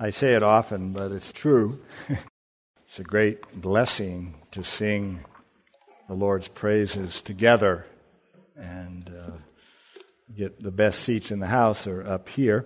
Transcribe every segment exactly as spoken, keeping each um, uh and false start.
I say it often, but it's true. It's a great blessing to sing the Lord's praises together, and uh, get the best seats in the house are up here.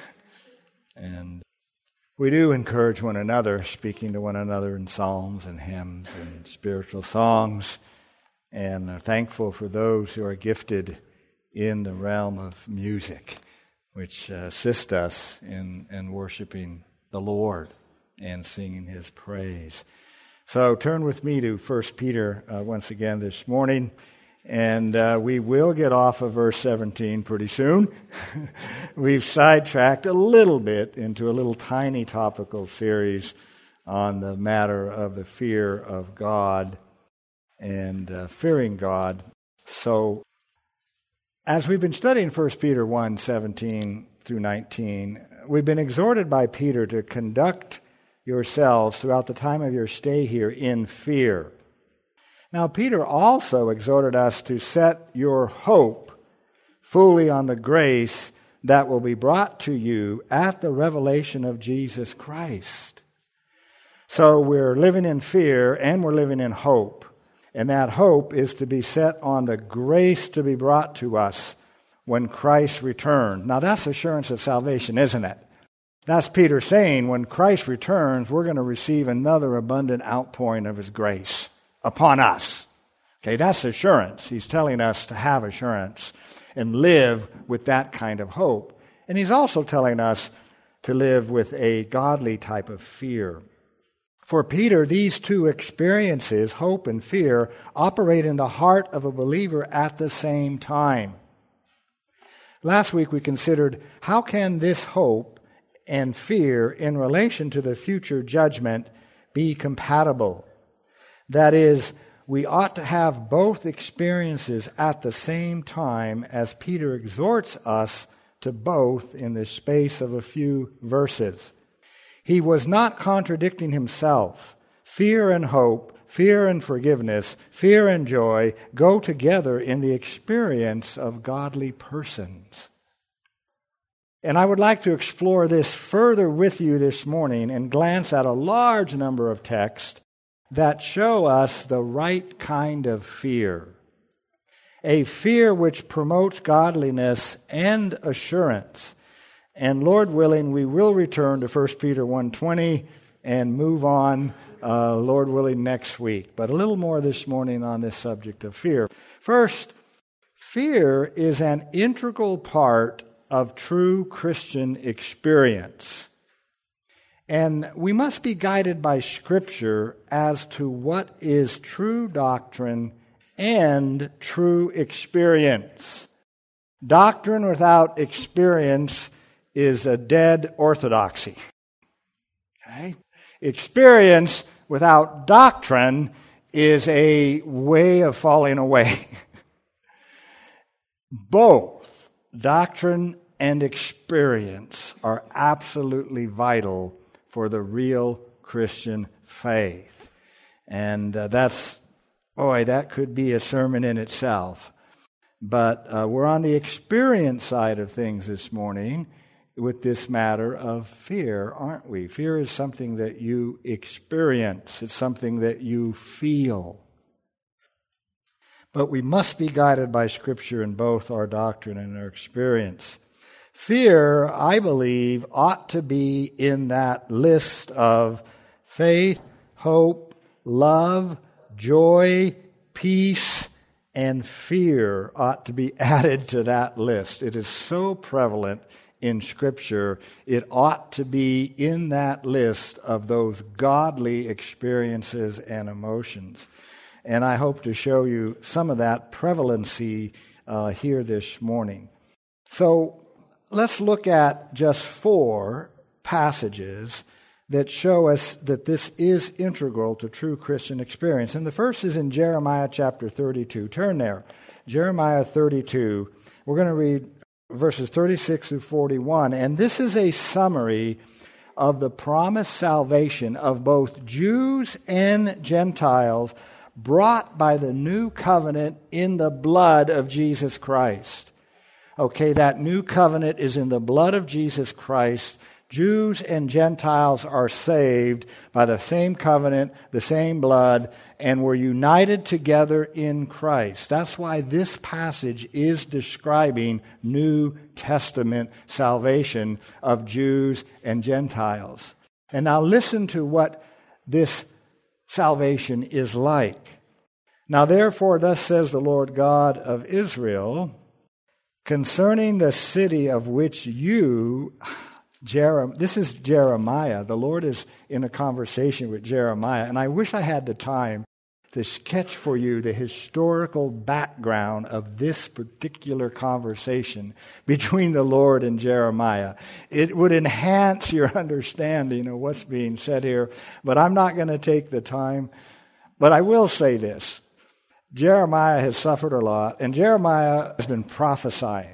And we do encourage one another, speaking to one another in psalms and hymns and spiritual songs, and are thankful for those who are gifted in the realm of music, which uh, assist us in, in worshiping the Lord and singing His praise. So turn with me to First Peter uh, once again this morning, and uh, we will get off of verse seventeen pretty soon. We've sidetracked a little bit into a little tiny topical series on the matter of the fear of God and uh, fearing God. So as we've been studying First Peter one, seventeen through nineteen, we've been exhorted by Peter to conduct yourselves throughout the time of your stay here in fear. Now, Peter also exhorted us to set your hope fully on the grace that will be brought to you at the revelation of Jesus Christ. So we're living in fear and we're living in hope. And that hope is to be set on the grace to be brought to us when Christ returns. Now that's assurance of salvation, isn't it? That's Peter saying when Christ returns, we're going to receive another abundant outpouring of His grace upon us. Okay, that's assurance. He's telling us to have assurance and live with that kind of hope. And he's also telling us to live with a godly type of fear. For Peter, these two experiences, hope and fear, operate in the heart of a believer at the same time. Last week we considered how can this hope and fear in relation to the future judgment be compatible. That is, we ought to have both experiences at the same time, as Peter exhorts us to both in the space of a few verses. He was not contradicting himself. Fear and hope, fear and forgiveness, fear and joy go together in the experience of godly persons. And I would like to explore this further with you this morning and glance at a large number of texts that show us the right kind of fear. A fear which promotes godliness and assurance. And Lord willing, we will return to First Peter one twenty and move on, uh, Lord willing, next week. But a little more this morning on this subject of fear. First, fear is an integral part of true Christian experience. And we must be guided by Scripture as to what is true doctrine and true experience. Doctrine without experience is a dead orthodoxy. Okay? Experience without doctrine is a way of falling away. Both doctrine and experience are absolutely vital for the real Christian faith. And uh, that's, boy, that could be a sermon in itself. But uh, we're on the experience side of things this morning with this matter of fear, aren't we? Fear is something that you experience. It's something that you feel. But we must be guided by Scripture in both our doctrine and our experience. Fear, I believe, ought to be in that list of faith, hope, love, joy, peace, and fear ought to be added to that list. It is so prevalent in Scripture. It ought to be in that list of those godly experiences and emotions. And I hope to show you some of that prevalency uh, here this morning. So let's look at just four passages that show us that this is integral to true Christian experience. And the first is in Jeremiah chapter thirty-two. Turn there. Jeremiah thirty-two. We're going to read verses thirty-six through forty-one. And this is a summary of the promised salvation of both Jews and Gentiles brought by the new covenant in the blood of Jesus Christ. Okay, that new covenant is in the blood of Jesus Christ Jews and Gentiles are saved by the same covenant, the same blood, and we're united together in Christ. That's why this passage is describing New Testament salvation of Jews and Gentiles. And now listen to what this salvation is like. Now therefore, thus says the Lord God of Israel, concerning the city of which you... Jeremiah, this is Jeremiah. The Lord is in a conversation with Jeremiah, and I wish I had the time to sketch for you the historical background of this particular conversation between the Lord and Jeremiah. It would enhance your understanding of what's being said here, but I'm not going to take the time. But I will say this. Jeremiah has suffered a lot, and Jeremiah has been prophesying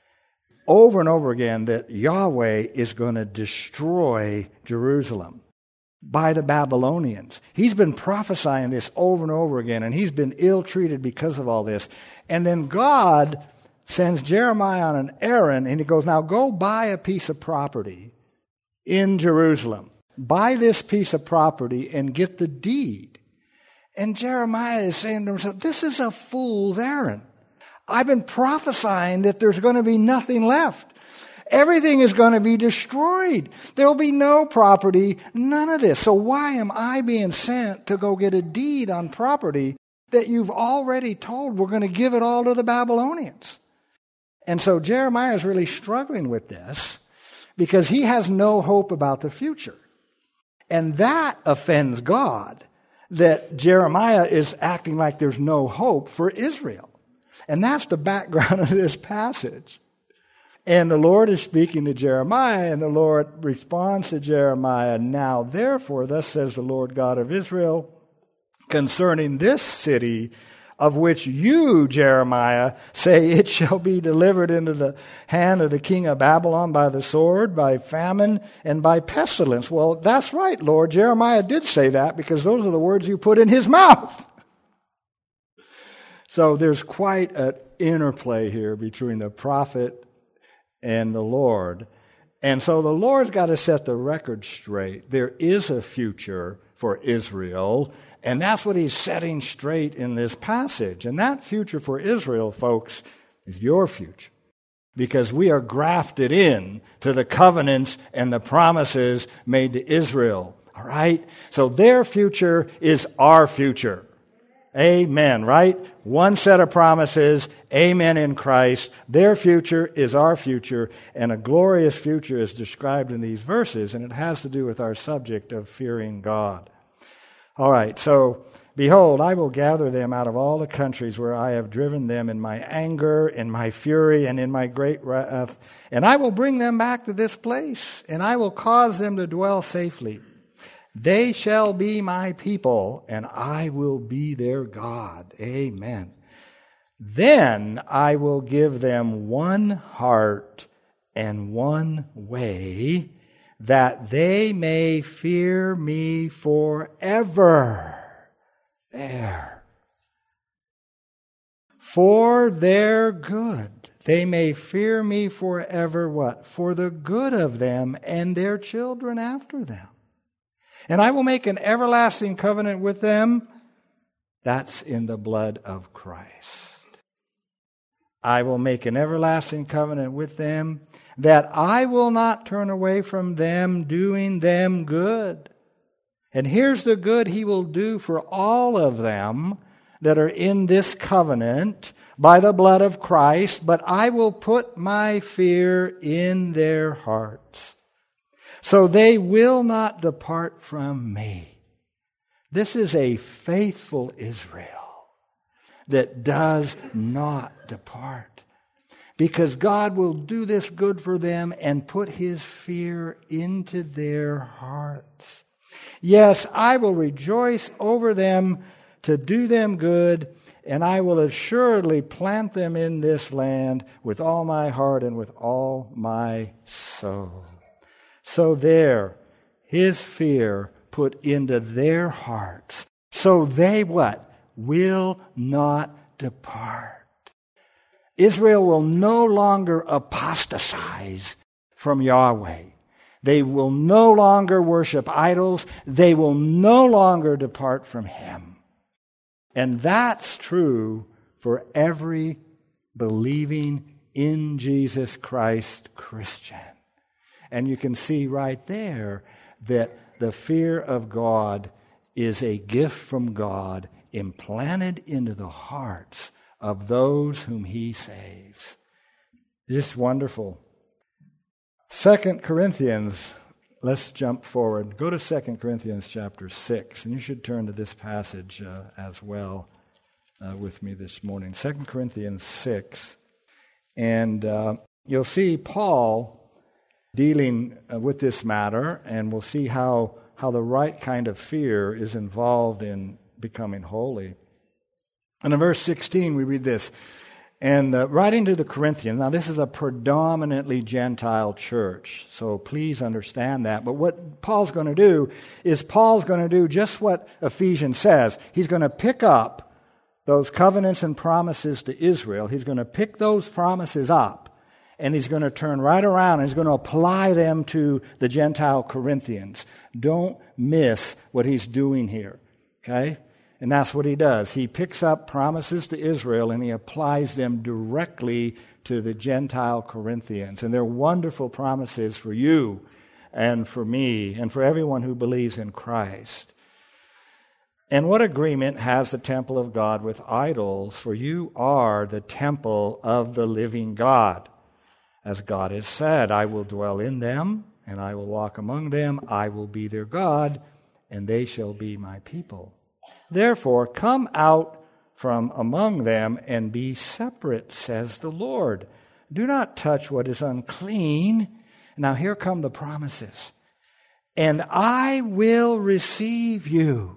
over and over again that Yahweh is going to destroy Jerusalem by the Babylonians. He's been prophesying this over and over again, and he's been ill-treated because of all this. And then God sends Jeremiah on an errand, and he goes, now go buy a piece of property in Jerusalem. Buy this piece of property and get the deed. And Jeremiah is saying to himself, this is a fool's errand. I've been prophesying that there's going to be nothing left. Everything is going to be destroyed. There'll be no property, none of this. So why am I being sent to go get a deed on property that you've already told we're going to give it all to the Babylonians? And so Jeremiah is really struggling with this because he has no hope about the future. And that offends God, that Jeremiah is acting like there's no hope for Israel. And that's the background of this passage. And the Lord is speaking to Jeremiah, and the Lord responds to Jeremiah, now therefore, thus says the Lord God of Israel, concerning this city of which you, Jeremiah, say it shall be delivered into the hand of the king of Babylon by the sword, by famine, and by pestilence. Well, that's right, Lord. Jeremiah did say that because those are the words you put in his mouth. So there's quite an interplay here between the prophet and the Lord. And so the Lord's got to set the record straight. There is a future for Israel, and that's what he's setting straight in this passage. And that future for Israel, folks, is your future. Because we are grafted in to the covenants and the promises made to Israel. All right? So their future is our future. Amen, right? One set of promises, amen in Christ. Their future is our future, and a glorious future is described in these verses, and it has to do with our subject of fearing God. All right, so, behold, I will gather them out of all the countries where I have driven them in my anger, in my fury, and in my great wrath, and I will bring them back to this place, and I will cause them to dwell safely. They shall be my people, and I will be their God. Amen. Then I will give them one heart and one way, that they may fear me forever. There. For their good. They may fear me forever, what? For the good of them and their children after them. And I will make an everlasting covenant with them. That's in the blood of Christ. I will make an everlasting covenant with them, that I will not turn away from them, doing them good. And here's the good he will do for all of them that are in this covenant by the blood of Christ, but I will put my fear in their hearts. So they will not depart from me. This is a faithful Israel that does not depart. Because God will do this good for them and put his fear into their hearts. Yes, I will rejoice over them to do them good, and I will assuredly plant them in this land with all my heart and with all my soul. So there, his fear put into their hearts. So they what? Will not depart. Israel will no longer apostatize from Yahweh. They will no longer worship idols. They will no longer depart from Him. And that's true for every believing in Jesus Christ Christian. And you can see right there that the fear of God is a gift from God implanted into the hearts of those whom He saves. Just wonderful. Second Corinthians, let's jump forward. Go to Second Corinthians chapter six, and you should turn to this passage uh, as well uh, with me this morning. Second Corinthians six, and uh, you'll see Paul dealing uh, with this matter, and we'll see how, how the right kind of fear is involved in becoming holy. And in verse sixteen, we read this, and uh, writing to the Corinthians, now this is a predominantly Gentile church, so please understand that. But what Paul's going to do is Paul's going to do just what Ephesians says. He's going to pick up those covenants and promises to Israel. He's going to pick those promises up, and he's going to turn right around and he's going to apply them to the Gentile Corinthians. Don't miss what he's doing here, okay? And that's what he does. He picks up promises to Israel and he applies them directly to the Gentile Corinthians. And they're wonderful promises for you and for me and for everyone who believes in Christ. And what agreement has the temple of God with idols? For you are the temple of the living God. As God has said, I will dwell in them and I will walk among them. I will be their God and they shall be my people. Therefore, come out from among them and be separate, says the Lord. Do not touch what is unclean. Now here come the promises. And I will receive you.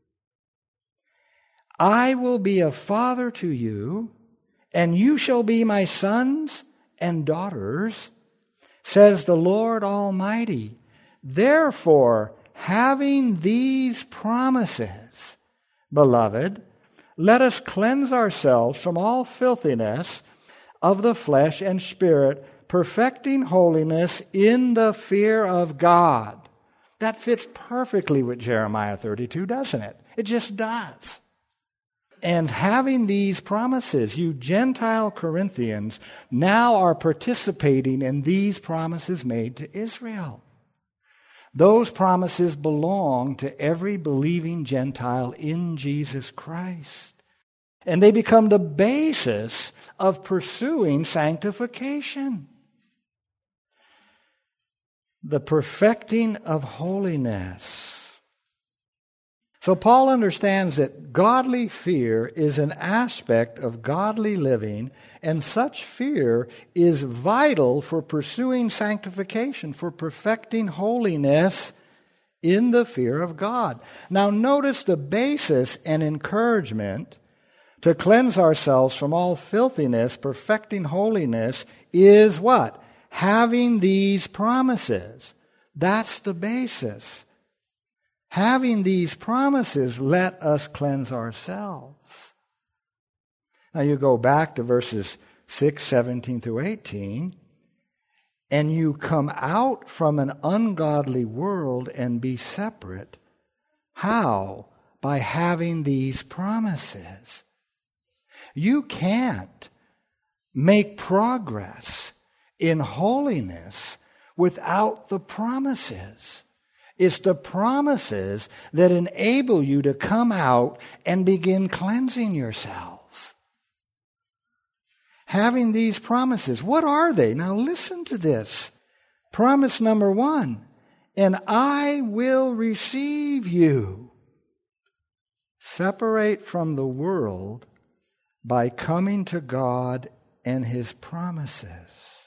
I will be a father to you, and you shall be my sons and daughters, says the Lord Almighty. Therefore, having these promises, beloved, let us cleanse ourselves from all filthiness of the flesh and spirit, perfecting holiness in the fear of God. That fits perfectly with Jeremiah thirty-two, doesn't it? It just does. And having these promises, you Gentile Corinthians now are participating in these promises made to Israel. Those promises belong to every believing Gentile in Jesus Christ. And they become the basis of pursuing sanctification. The perfecting of holiness. So Paul understands that godly fear is an aspect of godly living, and such fear is vital for pursuing sanctification, for perfecting holiness in the fear of God. Now notice the basis and encouragement to cleanse ourselves from all filthiness, perfecting holiness, is what? Having these promises. That's the basis. Having these promises, let us cleanse ourselves. Now you go back to verses six, seventeen through eighteen, and you come out from an ungodly world and be separate. How? By having these promises. You can't make progress in holiness without the promises. It's the promises that enable you to come out and begin cleansing yourselves. Having these promises. What are they? Now listen to this. Promise number one. And I will receive you. Separate from the world by coming to God and His promises.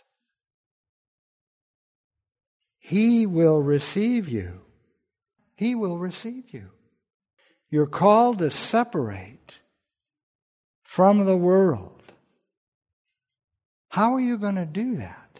He will receive you. He will receive you. You're called to separate from the world. How are you going to do that?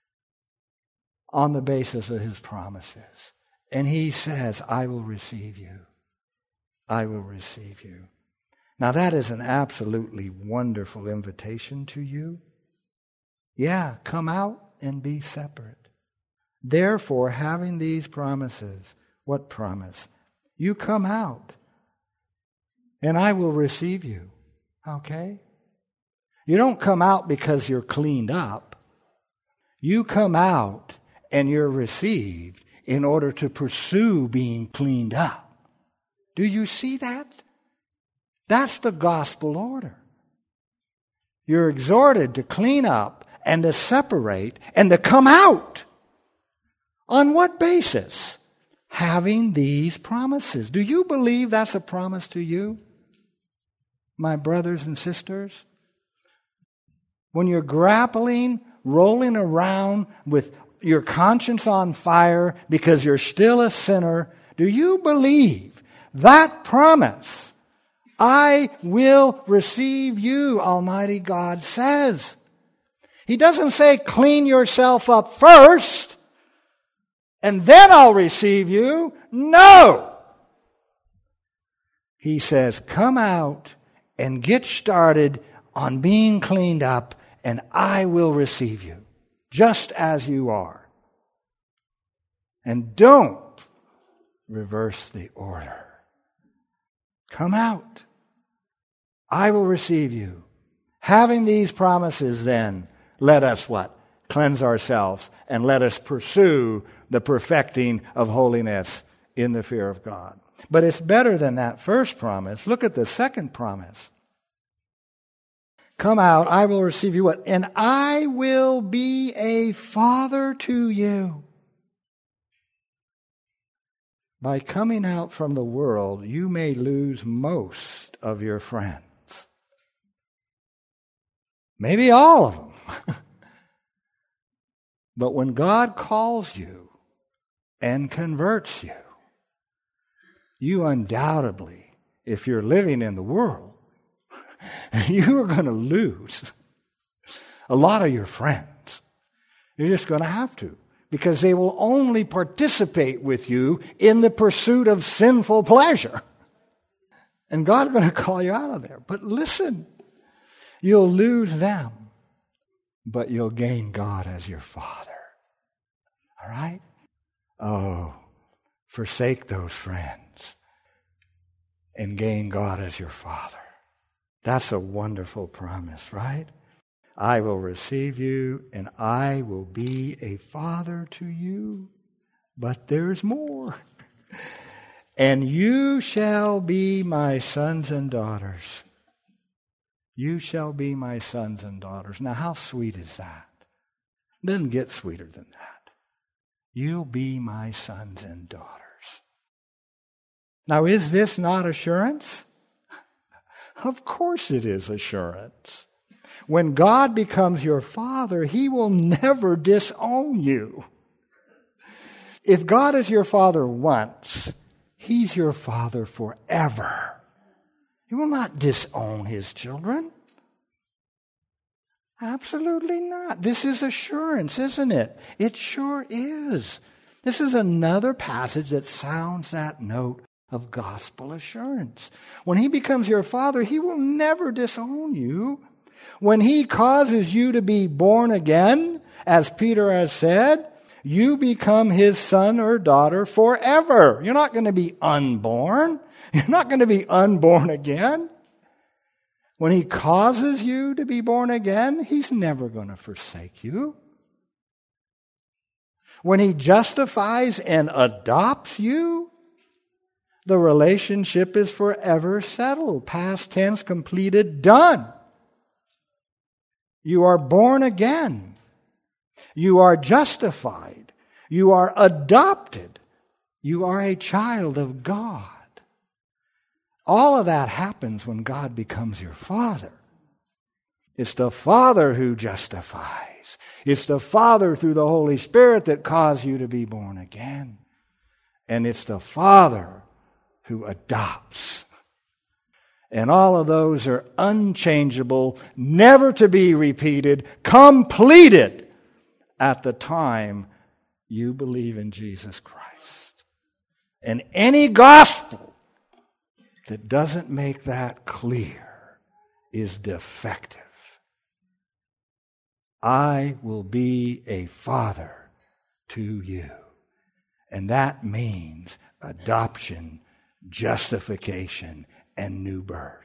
On the basis of His promises. And He says, I will receive you. I will receive you. Now that is an absolutely wonderful invitation to you. Yeah, come out and be separate. Therefore, having these promises, what promise? You come out, and I will receive you. Okay? You don't come out because you're cleaned up. You come out and you're received in order to pursue being cleaned up. Do you see that? That's the gospel order. You're exhorted to clean up and to separate and to come out. On what basis? Having these promises. Do you believe that's a promise to you, my brothers and sisters? When you're grappling, rolling around with your conscience on fire because you're still a sinner, do you believe that promise? I will receive you, Almighty God says. He doesn't say clean yourself up first and then I'll receive you. No! He says, come out and get started on being cleaned up, and I will receive you, just as you are. And don't reverse the order. Come out. I will receive you. Having these promises, then, let us what? Cleanse ourselves, and let us pursue the perfecting of holiness in the fear of God. But it's better than that first promise. Look at the second promise. Come out, I will receive you what? And I will be a father to you. By coming out from the world, you may lose most of your friends. Maybe all of them. But when God calls you and converts you, you undoubtedly, if you're living in the world, you are going to lose a lot of your friends. You're just going to have to, because they will only participate with you in the pursuit of sinful pleasure. And God's going to call you out of there. But listen, you'll lose them, but you'll gain God as your Father. All right? Oh, forsake those friends and gain God as your Father. That's a wonderful promise, right? I will receive you and I will be a father to you. But there's more. And you shall be my sons and daughters. You shall be my sons and daughters. Now, how sweet is that? It doesn't get sweeter than that. You'll be my sons and daughters. Now, is this not assurance? Of course it is assurance. When God becomes your Father, He will never disown you. If God is your Father once, He's your Father forever. He will not disown His children. Absolutely not. This is assurance, isn't it? It sure is. This is another passage that sounds that note of gospel assurance. When He becomes your Father, He will never disown you. When He causes you to be born again, as Peter has said, you become His son or daughter forever. You're not going to be unborn. You're not going to be unborn again. When He causes you to be born again, He's never going to forsake you. When He justifies and adopts you, the relationship is forever settled. Past tense, completed, done. You are born again. You are justified. You are adopted. You are a child of God. All of that happens when God becomes your Father. It's the Father who justifies. It's the Father through the Holy Spirit that caused you to be born again. And it's the Father who adopts. And all of those are unchangeable, never to be repeated, completed at the time you believe in Jesus Christ. And any gospel that doesn't make that clear is defective. I will be a father to you. And that means adoption, justification, and new birth.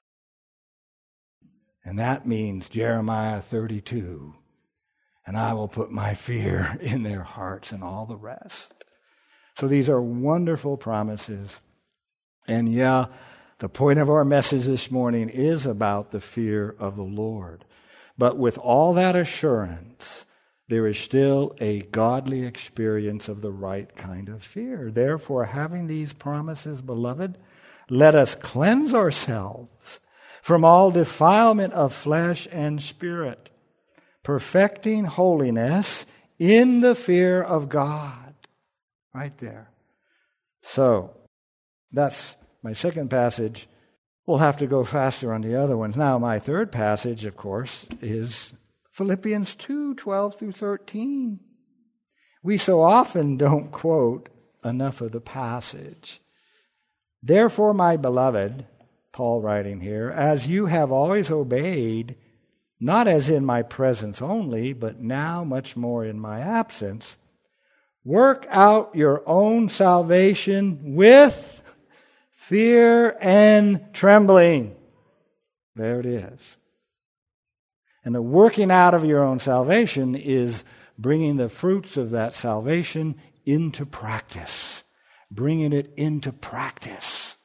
And that means Jeremiah thirty-two, and I will put my fear in their hearts and all the rest. So these are wonderful promises. And yeah, the point of our message this morning is about the fear of the Lord. But with all that assurance, there is still a godly experience of the right kind of fear. Therefore, having these promises, beloved, let us cleanse ourselves from all defilement of flesh and spirit, perfecting holiness in the fear of God. Right there. So, that's my second passage. We'll have to go faster on the other ones. Now, my third passage, of course, is Philippians two, twelve through thirteen. We so often don't quote enough of the passage. Therefore, my beloved, Paul writing here, as you have always obeyed, not as in my presence only, but now much more in my absence, work out your own salvation with fear and trembling. There it is. And the working out of your own salvation is bringing the fruits of that salvation into practice. Bringing it into practice.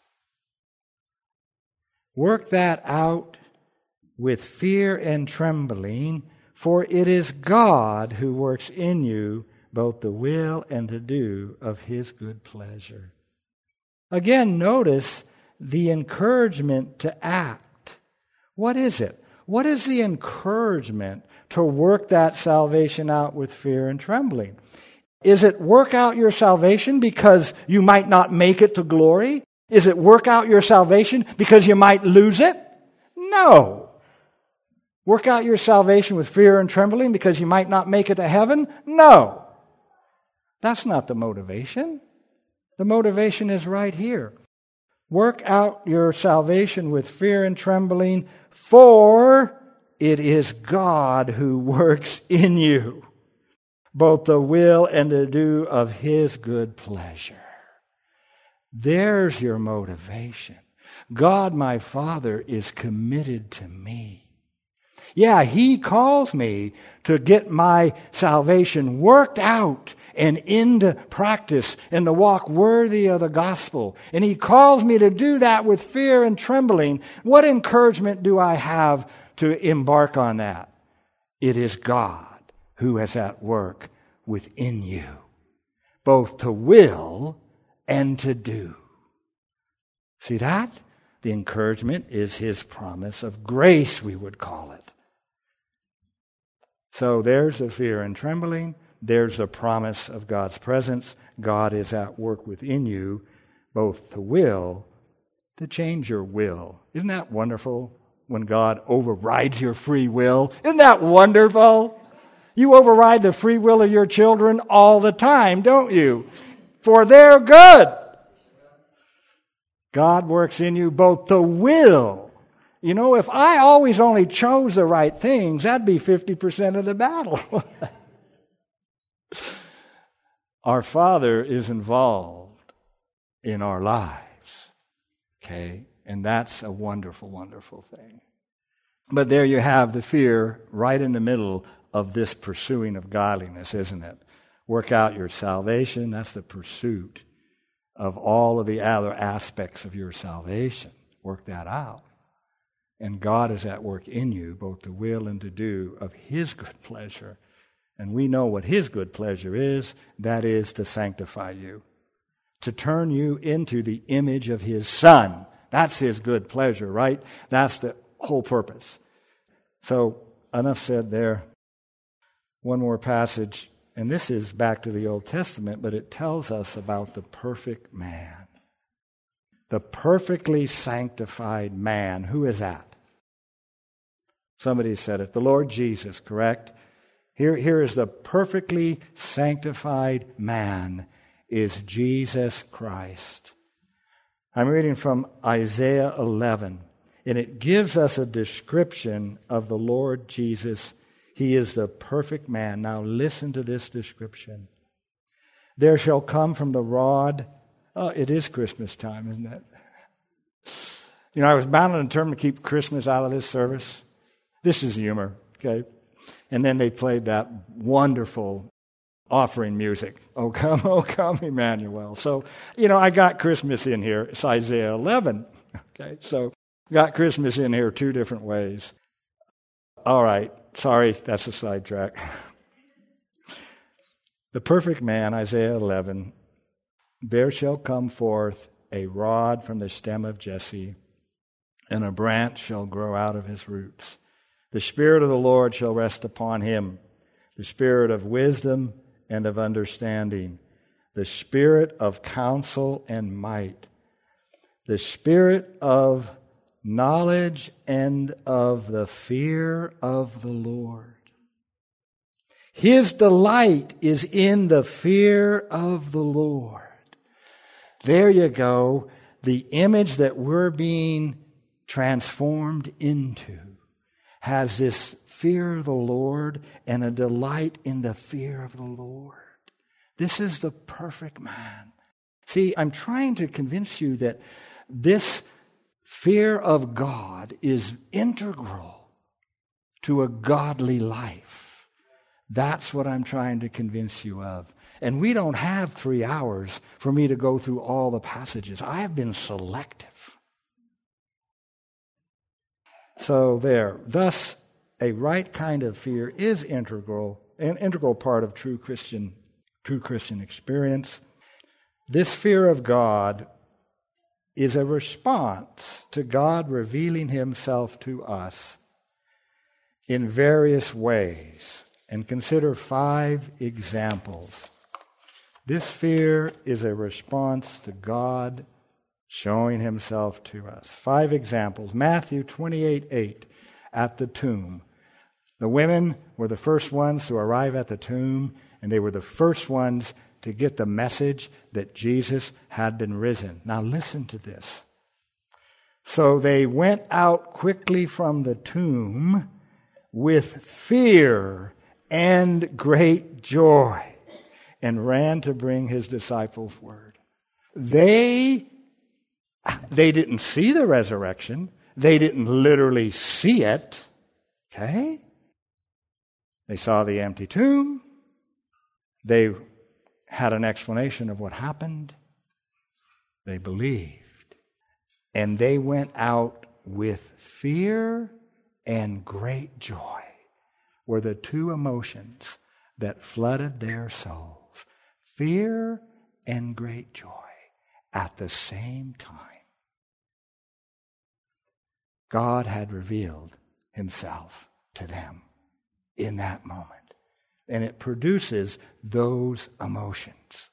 Work that out with fear and trembling, for it is God who works in you both the will and to do of His good pleasure. Again, notice the encouragement to act. What is it? What is the encouragement to work that salvation out with fear and trembling? Is it work out your salvation because you might not make it to glory? Is it work out your salvation because you might lose it? No. Work out your salvation with fear and trembling because you might not make it to heaven? No. That's not the motivation. The motivation is right here. Work out your salvation with fear and trembling, for it is God who works in you both the will and the do of His good pleasure. There's your motivation. God, my Father, is committed to me. Yeah, He calls me to get my salvation worked out and into practice and to walk worthy of the gospel. And He calls me to do that with fear and trembling. What encouragement do I have to embark on that? It is God who is at work within you, both to will and to do. See that? The encouragement is His promise of grace, we would call it. So there's the fear and trembling. There's the promise of God's presence. God is at work within you, both to will, to change your will. Isn't that wonderful when God overrides your free will? Isn't that wonderful? You override the free will of your children all the time, don't you? For their good. God works in you both to will. You know, if I always only chose the right things, that'd be fifty percent of the battle. Our Father is involved in our lives. Okay? And that's a wonderful, wonderful thing. But there you have the fear right in the middle of this pursuing of godliness, isn't it? Work out your salvation. That's the pursuit of all of the other aspects of your salvation. Work that out. And God is at work in you, both to will and to do of His good pleasure. And we know what His good pleasure is. That is to sanctify you, to turn you into the image of His Son. That's His good pleasure, right? That's the whole purpose. So, enough said there. One more passage, and this is back to the Old Testament, but it tells us about the perfect man. The perfectly sanctified man. Who is that? Somebody said it. The Lord Jesus, correct? Here, here is the perfectly sanctified man is Jesus Christ. I'm reading from Isaiah eleven, and it gives us a description of the Lord Jesus. He is the perfect man. Now listen to this description. There shall come from the rod. Oh, it is Christmas time, isn't it? You know, I was bound and determined to keep Christmas out of this service. This is humor, okay? And then they played that wonderful offering music. Oh, come, oh, come, Emmanuel. So, you know, I got Christmas in here. It's Isaiah eleven, okay? So, got Christmas in here two different ways. All right, sorry, that's a sidetrack. The perfect man, Isaiah eleven, there shall come forth a rod from the stem of Jesse, and a branch shall grow out of his roots. The Spirit of the Lord shall rest upon him, the Spirit of wisdom and of understanding, the Spirit of counsel and might, the Spirit of knowledge and of the fear of the Lord. His delight is in the fear of the Lord. There you go. The image that we're being transformed into has this fear of the Lord and a delight in the fear of the Lord. This is the perfect man. See, I'm trying to convince you that this fear of God is integral to a godly life. That's what I'm trying to convince you of. And we don't have three hours for me to go through all the passages. I have been selective. So there. Thus, a right kind of fear is integral, an integral part of true Christian, true Christian experience. This fear of God is a response to God revealing himself to us in various ways. And consider five examples. This fear is a response to God showing himself to us. Five examples. Matthew twenty-eight eight, at the tomb. The women were the first ones to arrive at the tomb, and they were the first ones to get the message that Jesus had been risen. Now listen to this. So they went out quickly from the tomb with fear and great joy, and ran to bring his disciples word. They, they didn't see the resurrection. They didn't literally see it. Okay? They saw the empty tomb. They had an explanation of what happened. They believed. And they went out with fear and great joy. Were the two emotions that flooded their souls. Fear and great joy at the same time. God had revealed himself to them in that moment. And it produces those emotions.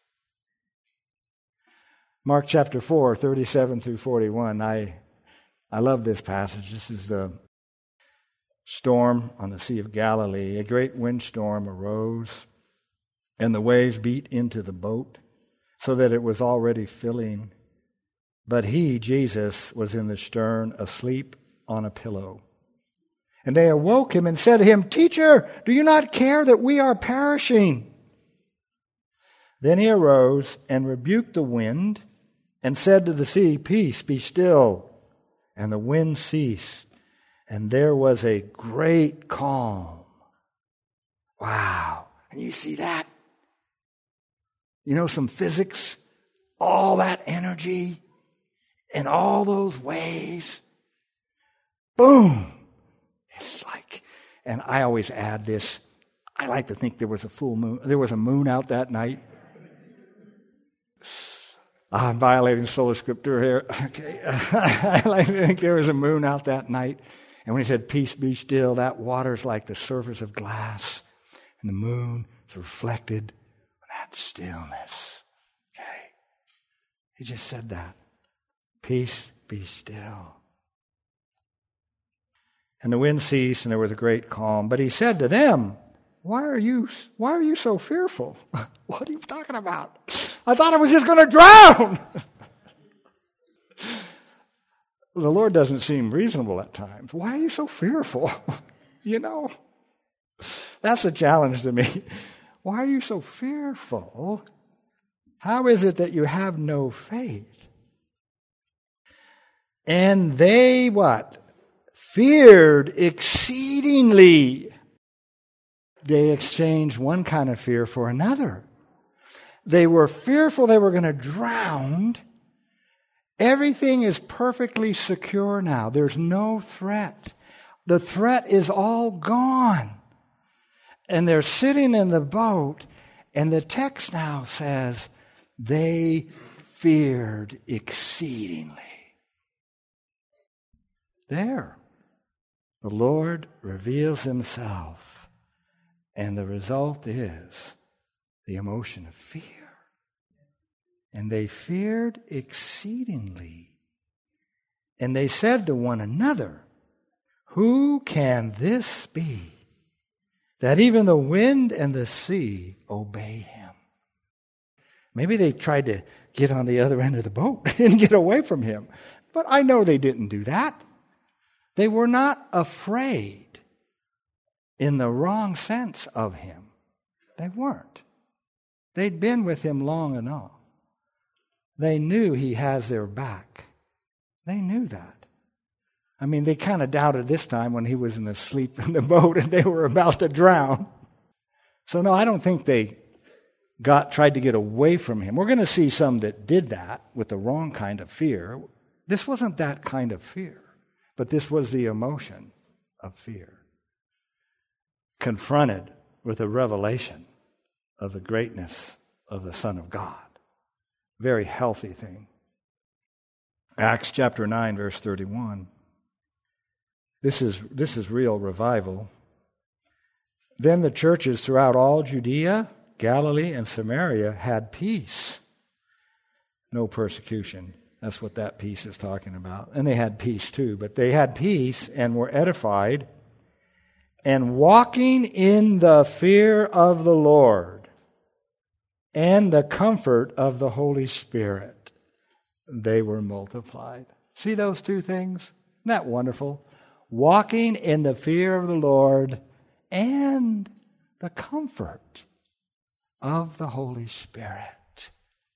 Mark chapter four, thirty-seven through forty-one. I, I love this passage. This is the storm on the Sea of Galilee. A great windstorm arose, and the waves beat into the boat, so that it was already filling. But he, Jesus, was in the stern, asleep on a pillow. And they awoke him and said to him, "Teacher, do you not care that we are perishing?" Then he arose and rebuked the wind and said to the sea, "Peace, be still." And the wind ceased, and there was a great calm. Wow. And you see that? You know, some physics, all that energy and all those waves. Boom. It's like, and I always add this, I like to think there was a full moon, there was a moon out that night. I'm violating sola scriptura here. Okay. I like to think there was a moon out that night. And when he said, "Peace, be still," that water's like the surface of glass. And the moon is reflected in that stillness. Okay. He just said that. "Peace, be still." And the wind ceased, and there was a great calm. But he said to them, Why are you, why are you so fearful? What are you talking about? I thought I was just going to drown. The Lord doesn't seem reasonable at times. Why are you so fearful? You know, that's a challenge to me. Why are you so fearful? How is it that you have no faith? And they what? Feared exceedingly. They exchanged one kind of fear for another. They were fearful they were going to drown. Everything is perfectly secure now. There's no threat. The threat is all gone. And they're sitting in the boat, and the text now says, they feared exceedingly. There, the Lord reveals himself, and the result is the emotion of fear. And they feared exceedingly. And they said to one another, who can this be, that even the wind and the sea obey him? Maybe they tried to get on the other end of the boat and get away from him. But I know they didn't do that. They were not afraid in the wrong sense of him. They weren't. They'd been with him long enough. They knew he has their back. They knew that. I mean, they kind of doubted this time when he was in the sleep in the boat and they were about to drown. So no, I don't think they got tried to get away from him. We're going to see some that did that with the wrong kind of fear. This wasn't that kind of fear, but this was the emotion of fear. Confronted with a revelation of the greatness of the Son of God. Very healthy thing. Acts chapter nine, verse thirty-one. This is, this is real revival. Then the churches throughout all Judea, Galilee, and Samaria had peace. No persecution. That's what that peace is talking about. And they had peace too, but they had peace and were edified, and walking in the fear of the Lord and the comfort of the Holy Spirit, they were multiplied. See those two things? Isn't that wonderful? Walking in the fear of the Lord and the comfort of the Holy Spirit.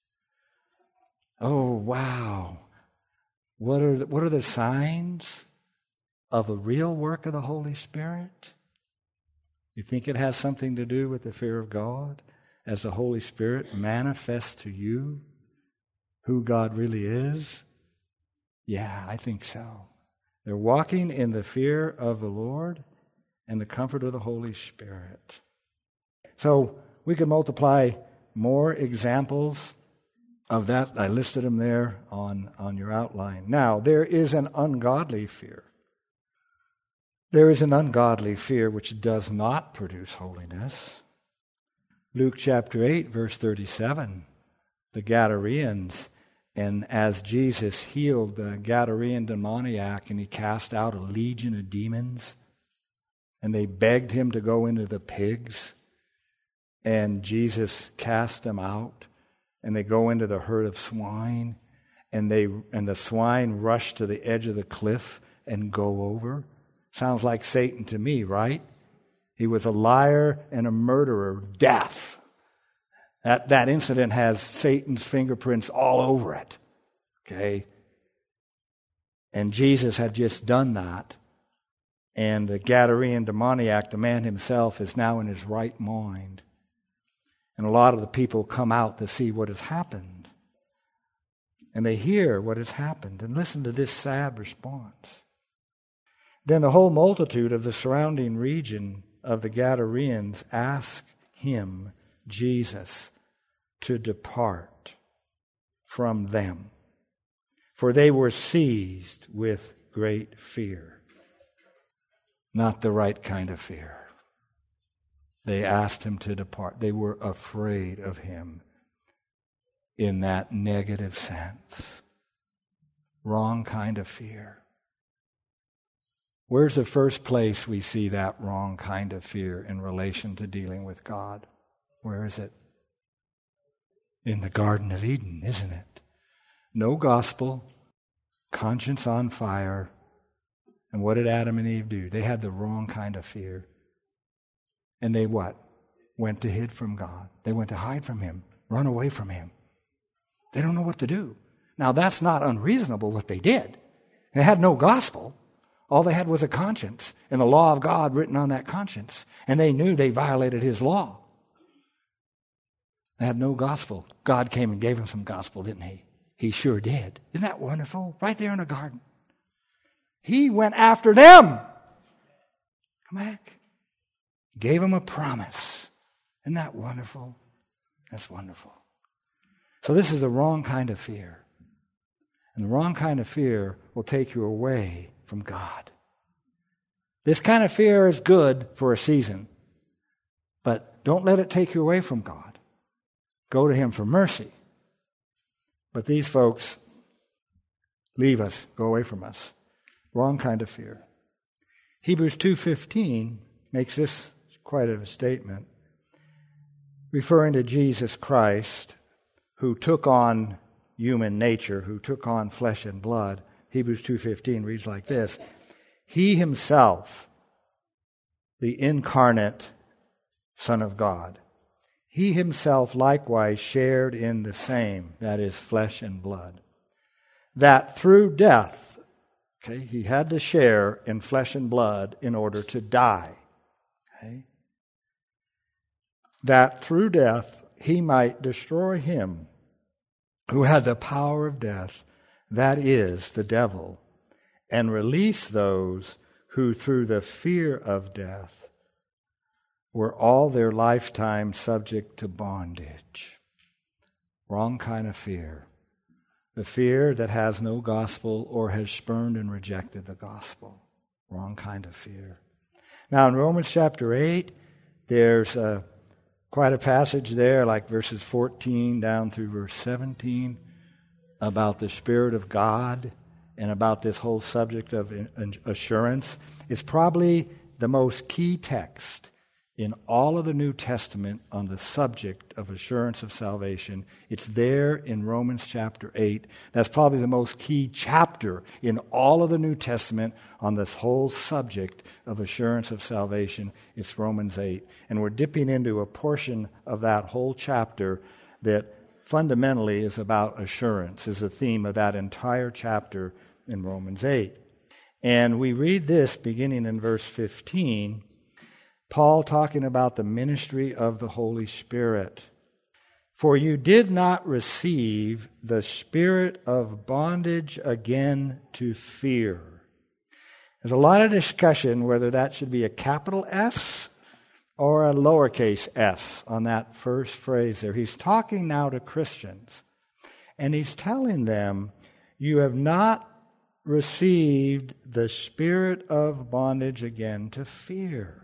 Oh, wow. What are the, what are the signs of a real work of the Holy Spirit? You think it has something to do with the fear of God as the Holy Spirit manifests to you who God really is? Yeah, I think so. They're walking in the fear of the Lord and the comfort of the Holy Spirit. So we could multiply more examples of that. I listed them there on, on your outline. Now, there is an ungodly fear. There is an ungodly fear which does not produce holiness. Luke chapter eight, verse thirty-seven, the Gadareans, and as Jesus healed the Gadarene demoniac and he cast out a legion of demons, and they begged him to go into the pigs, and Jesus cast them out, and they go into the herd of swine, and they and the swine rush to the edge of the cliff and go over. Sounds like Satan to me, right? He was a liar and a murderer, death. That, that incident has Satan's fingerprints all over it. Okay? And Jesus had just done that. And the Gadarene demoniac, the man himself, is now in his right mind. And a lot of the people come out to see what has happened. And they hear what has happened. And listen to this sad response. Then the whole multitude of the surrounding region of the Gadarenes asked him, Jesus, to depart from them, for they were seized with great fear. Not the right kind of fear. They asked him to depart. They were afraid of him in that negative sense. Wrong kind of fear. Where's the first place we see that wrong kind of fear in relation to dealing with God? Where is it? In the Garden of Eden, isn't it? No gospel, conscience on fire. And what did Adam and Eve do? They had the wrong kind of fear. And they what? Went to hide from God. They went to hide from him, run away from him. They don't know what to do. Now, that's not unreasonable what they did. They had no gospel. All they had was a conscience and the law of God written on that conscience. And they knew they violated his law. They had no gospel. God came and gave them some gospel, didn't he? He sure did. Isn't that wonderful? Right there in the garden. He went after them. Come back. Gave them a promise. Isn't that wonderful? That's wonderful. So this is the wrong kind of fear. And the wrong kind of fear will take you away from God. This kind of fear is good for a season, but don't let it take you away from God. Go to him for mercy. But these folks leave us, go away from us. Wrong kind of fear. Hebrews two fifteen makes this quite a statement, referring to Jesus Christ, who took on human nature, who took on flesh and blood. Hebrews two fifteen reads like this: He himself, the incarnate Son of God, he himself likewise shared in the same, that is, flesh and blood, that through death, okay, he had to share in flesh and blood in order to die, okay, that through death he might destroy him who had the power of death, that is, the devil, and release those who through the fear of death were all their lifetime subject to bondage. Wrong kind of fear. The fear that has no gospel or has spurned and rejected the gospel. Wrong kind of fear. Now in Romans chapter eight, there's a, quite a passage there, like verses fourteen down through verse seventeen, about the Spirit of God and about this whole subject of assurance. It's probably the most key text in all of the New Testament on the subject of assurance of salvation. It's there in Romans chapter eight. That's probably the most key chapter in all of the New Testament on this whole subject of assurance of salvation. It's Romans eight. And we're dipping into a portion of that whole chapter that fundamentally is about assurance, is the theme of that entire chapter in Romans eight. And we read this beginning in verse fifteen, Paul talking about the ministry of the Holy Spirit. For you did not receive the spirit of bondage again to fear. There's a lot of discussion whether that should be a capital S or a lowercase s on that first phrase there. He's talking now to Christians, and he's telling them, you have not received the spirit of bondage again to fear.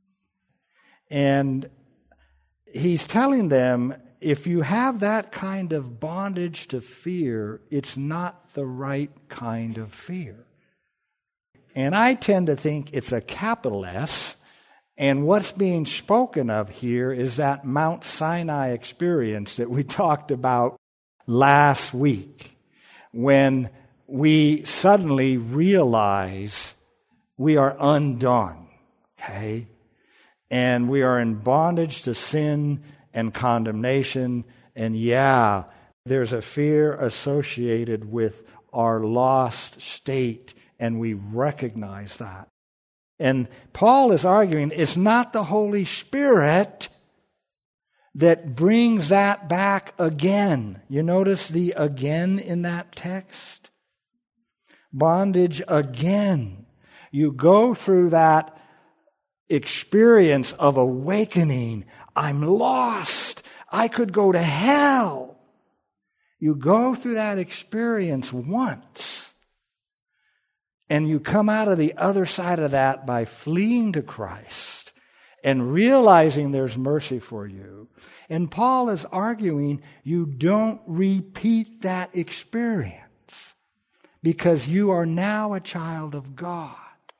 And he's telling them, if you have that kind of bondage to fear, it's not the right kind of fear. And I tend to think it's a capital S, and what's being spoken of here is that Mount Sinai experience that we talked about last week, when we suddenly realize we are undone, okay? And we are in bondage to sin and condemnation. And yeah, there's a fear associated with our lost state, and we recognize that. And Paul is arguing it's not the Holy Spirit that brings that back again. You notice the again in that text? Bondage again. You go through that experience of awakening. I'm lost. I could go to hell. You go through that experience once, and you come out of the other side of that by fleeing to Christ and realizing there's mercy for you. And Paul is arguing you don't repeat that experience because you are now a child of God.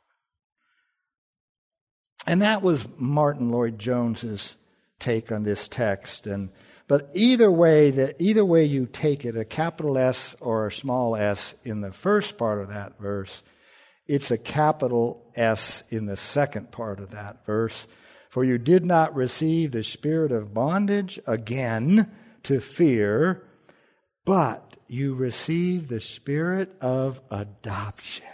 And that was Martin Lloyd-Jones's take on this text. And but either way, that either way you take it, a capital S or a small s in the first part of that verse, it's a capital S in the second part of that verse. For you did not receive the spirit of bondage again to fear, But you receive the Spirit of adoption,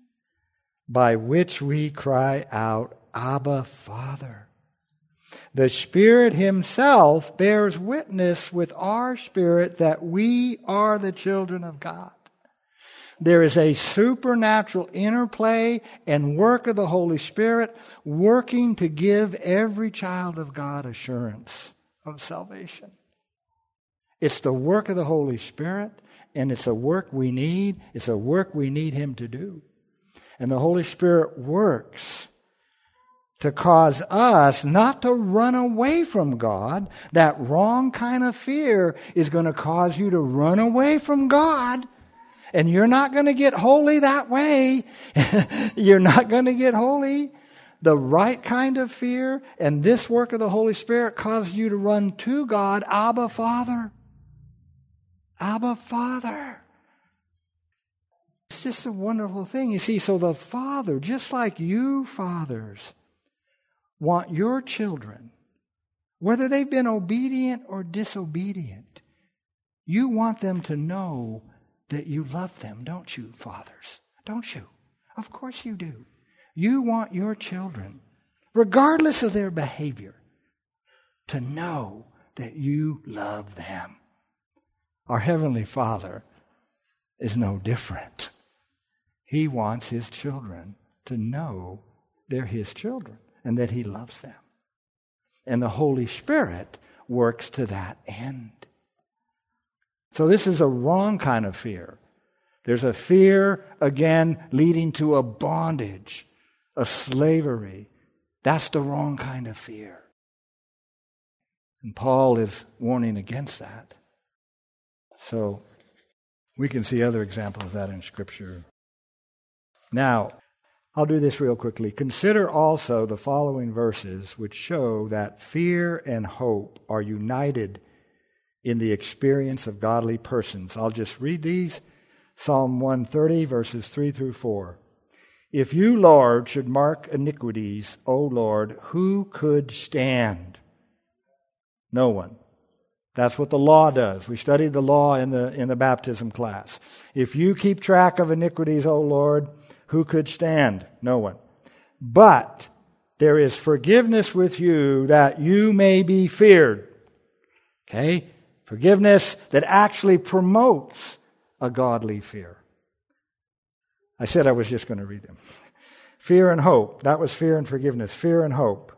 by which we cry out, Abba, Father. The Spirit Himself bears witness with our spirit that we are the children of God. There is a supernatural interplay and work of the Holy Spirit working to give every child of God assurance of salvation. It's the work of the Holy Spirit, and it's a work we need. It's a work we need Him to do. And the Holy Spirit works to cause us not to run away from God. That wrong kind of fear is going to cause you to run away from God. And you're not going to get holy that way. You're not going to get holy. The right kind of fear and this work of the Holy Spirit causes you to run to God, Abba, Father. Abba, Father. It's just a wonderful thing. You see, so the Father, just like you fathers, want your children, whether they've been obedient or disobedient, you want them to know that you love them, don't you, fathers? Don't you? Of course you do. You want your children, regardless of their behavior, to know that you love them. Our Heavenly Father is no different. He wants His children to know they're His children and that He loves them. And the Holy Spirit works to that end. So this is a wrong kind of fear. There's a fear, again, leading to a bondage, a slavery. That's the wrong kind of fear. And Paul is warning against that. So we can see other examples of that in Scripture. Now, I'll do this real quickly. Consider also the following verses which show that fear and hope are united in the experience of godly persons. I'll just read these. Psalm one thirty, verses three through four. If you, Lord, should mark iniquities, O Lord, who could stand? No one. That's what the law does. We studied the law in the in the baptism class. If you keep track of iniquities, O Lord, who could stand? No one. But there is forgiveness with you that you may be feared. Okay? Forgiveness that actually promotes a godly fear. I said I was just going to read them. Fear and hope. That was fear and forgiveness. Fear and hope.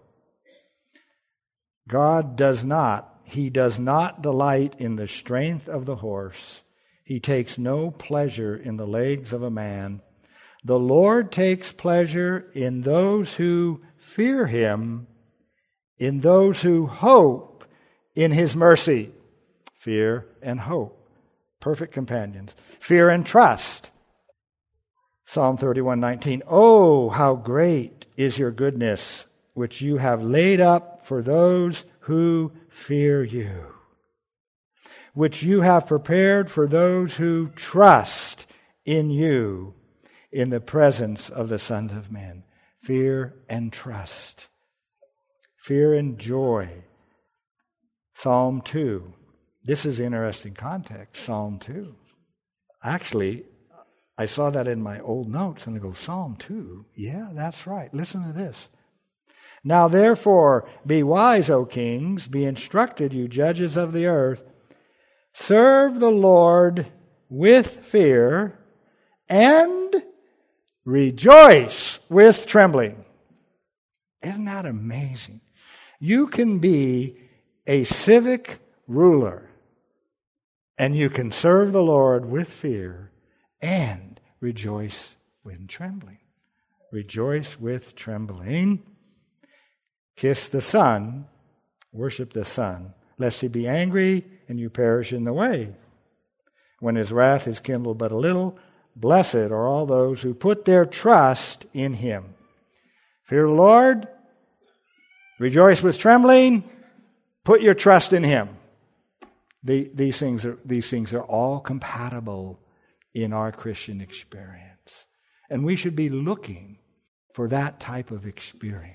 God does not, He does not delight in the strength of the horse. He takes no pleasure in the legs of a man. The Lord takes pleasure in those who fear Him, in those who hope in His mercy. Fear and hope. Perfect companions. Fear and trust. Psalm thirty-one nineteen. Oh, how great is your goodness, which you have laid up for those who fear you, which you have prepared for those who trust in you in the presence of the sons of men. Fear and trust. Fear and joy. Psalm two. This is interesting context, Psalm two. Actually, I saw that in my old notes, and I go, Psalm two? Yeah, that's right. Listen to this. Now therefore, be wise, O kings, be instructed, you judges of the earth. Serve the Lord with fear, and rejoice with trembling. Isn't that amazing? You can be a civic ruler, and you can serve the Lord with fear and rejoice with trembling. Rejoice with trembling. Kiss the Son, worship the Son, lest He be angry and you perish in the way. When His wrath is kindled but a little, blessed are all those who put their trust in Him. Fear the Lord, rejoice with trembling, put your trust in Him. The, these things are, these things are all compatible in our Christian experience. And we should be looking for that type of experience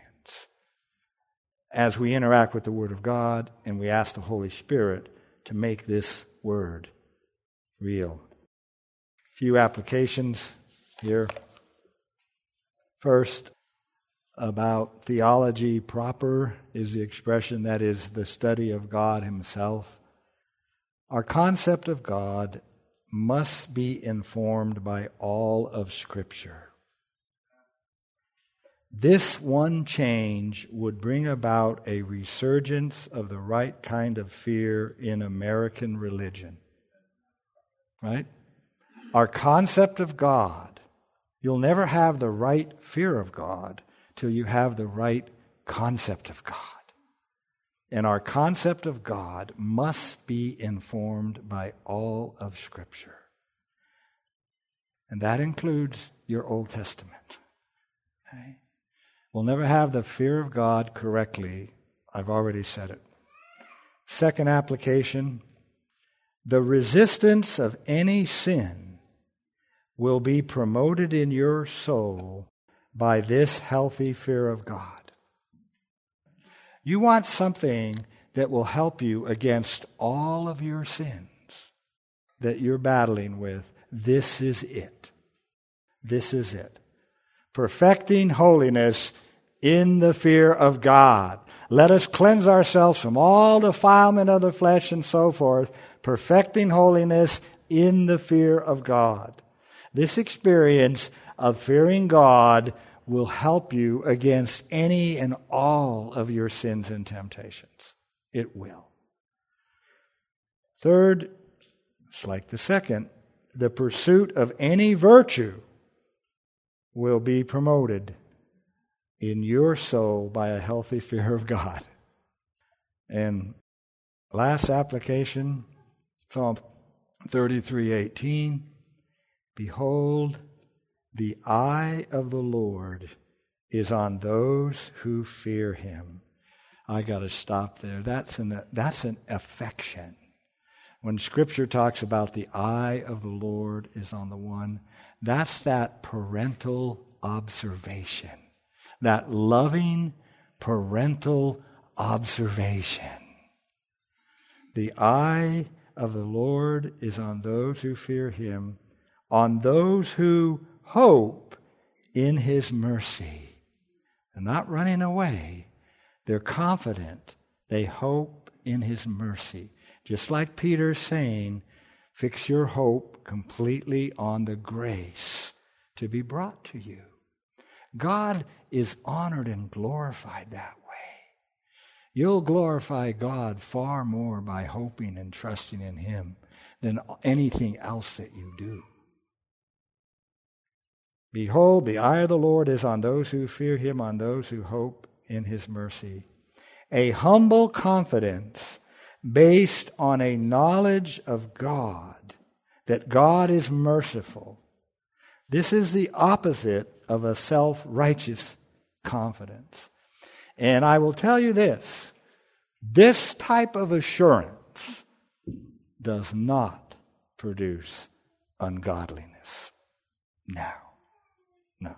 as we interact with the Word of God and we ask the Holy Spirit to make this Word real. A few applications here. First, about theology proper is the expression that is the study of God Himself. Our concept of God must be informed by all of Scripture. This one change would bring about a resurgence of the right kind of fear in American religion. Right? Our concept of God, you'll never have the right fear of God till you have the right concept of God. And our concept of God must be informed by all of Scripture. And that includes your Old Testament. Okay? We'll never have the fear of God correctly. I've already said it. Second application, the resistance of any sin will be promoted in your soul by this healthy fear of God. You want something that will help you against all of your sins that you're battling with. This is it. This is it. Perfecting holiness in the fear of God. Let us cleanse ourselves from all defilement of the flesh and so forth. Perfecting holiness in the fear of God. This experience of fearing God will help you against any and all of your sins and temptations. It will. Third, it's like the second, the pursuit of any virtue will be promoted in your soul by a healthy fear of God. And last application, Psalm thirty-three eighteen, behold, the eye of the Lord is on those who fear Him. I got to stop there. That's an that's an affection. When Scripture talks about the eye of the Lord is on the one, that's that parental observation, that loving parental observation. The eye of the Lord is on those who fear Him, on those who hope in His mercy. They're not running away. They're confident. They hope in His mercy. Just like Peter's saying, fix your hope completely on the grace to be brought to you. God is honored and glorified that way. You'll glorify God far more by hoping and trusting in Him than anything else that you do. Behold, the eye of the Lord is on those who fear Him, on those who hope in His mercy. A humble confidence based on a knowledge of God, that God is merciful. This is the opposite of a self-righteous confidence. And I will tell you this, this type of assurance does not produce ungodliness. No. No.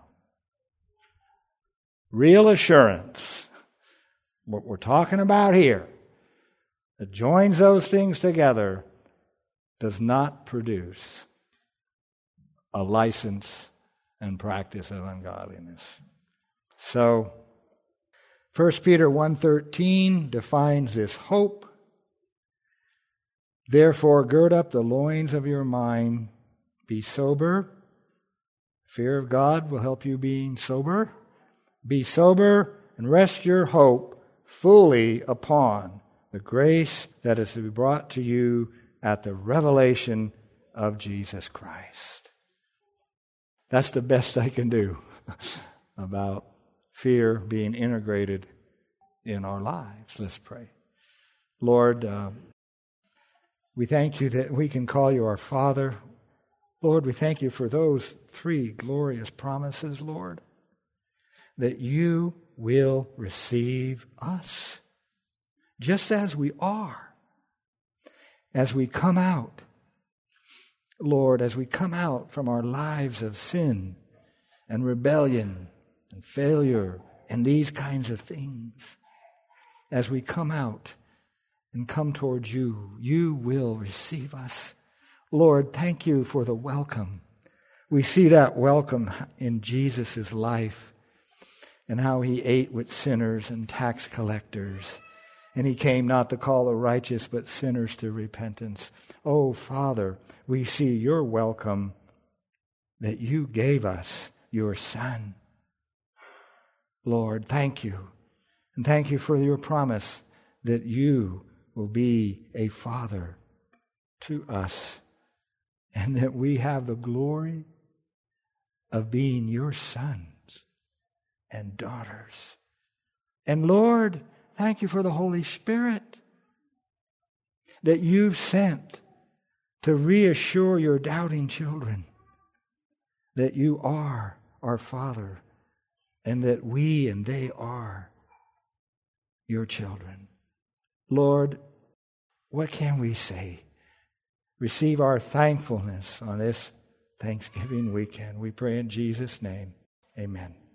Real assurance, what we're talking about here, that joins those things together, does not produce a license and practice of ungodliness. So, First Peter one thirteen defines this hope. Therefore, gird up the loins of your mind, be sober. Fear of God will help you being sober. Be sober and rest your hope fully upon the grace that is to be brought to you at the revelation of Jesus Christ. That's the best I can do about fear being integrated in our lives. Let's pray. Lord, uh, we thank you that we can call you our Father. Lord, we thank you for those three glorious promises, Lord, that you will receive us just as we are, as we come out, Lord, as we come out from our lives of sin and rebellion and failure and these kinds of things. As we come out and come towards you, you will receive us. Lord, thank you for the welcome. We see that welcome in Jesus' life and how he ate with sinners and tax collectors. And he came not to call the righteous, but sinners to repentance. Oh, Father, we see your welcome that you gave us your Son. Lord, thank you. And thank you for your promise that you will be a Father to us and that we have the glory of being your sons and daughters. And Lord, thank you for the Holy Spirit that you've sent to reassure your doubting children that you are our Father and that we and they are your children. Lord, what can we say? Receive our thankfulness on this Thanksgiving weekend. We pray in Jesus' name. Amen.